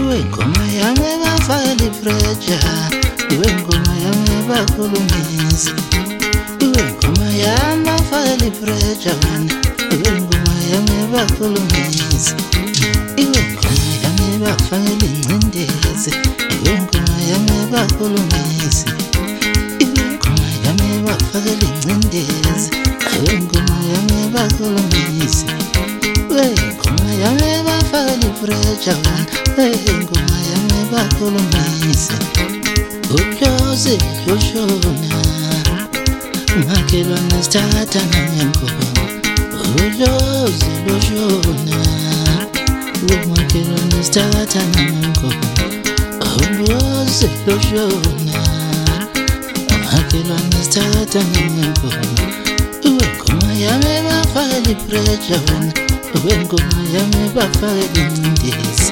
iwe ngoma yami bafaka ifreja, iwe ngoma yami bakhulumisa, iwe ngoma yami bafaka ifreja wena, iwe ngoma yami bakhulumisa, iwe ngoma yami bafaka ingcindezi, iwe ngoma yami bakhulumisa, iwe ngoma yami bafaka ingcindezi, iwe ngoma yami bakhulumisa, iwe ngoma yami bafaka ifreja wena, ngoma yami bakhulumisa. Ulozi lushona makhelwane sithatha nangenkomo, ulozi lushona makhelwane sithatha nangenkomo, ulozi lushona makhelwane sithatha nangenkomo, iwe ngoma yami bafaka ifreja wena, iwe ngoma yami bafaka ingcindezi.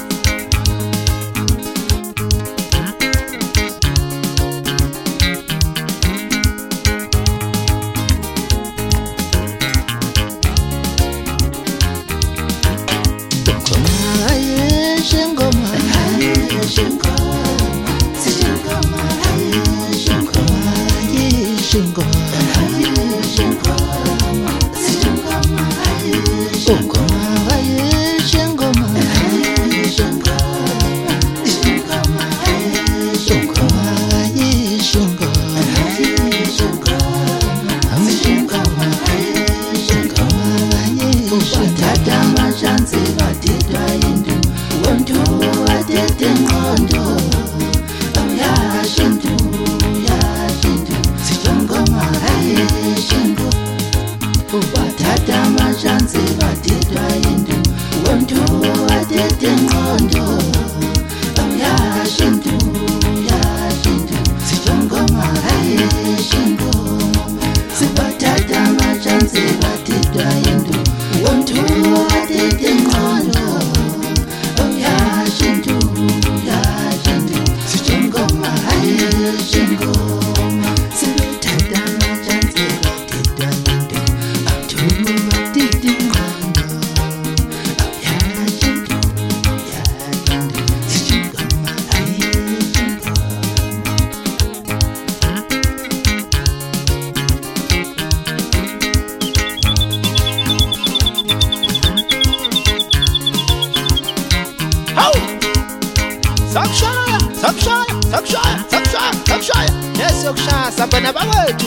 Sakushaya yes yokushaya sabana bawethu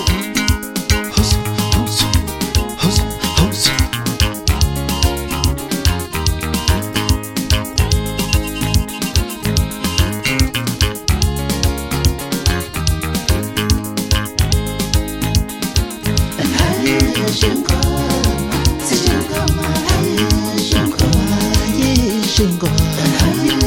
Shingo